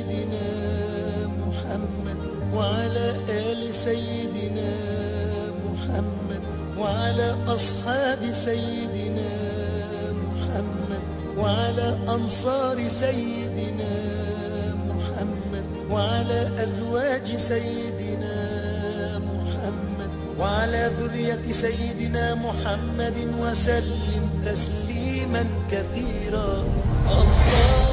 سيدنا محمد وعلى آل سيدنا محمد وعلى أصحاب سيدنا محمد وعلى أنصار سيدنا محمد وعلى أزواج سيدنا محمد وعلى ذرية سيدنا محمد وسلم تسليما كثيرا. الله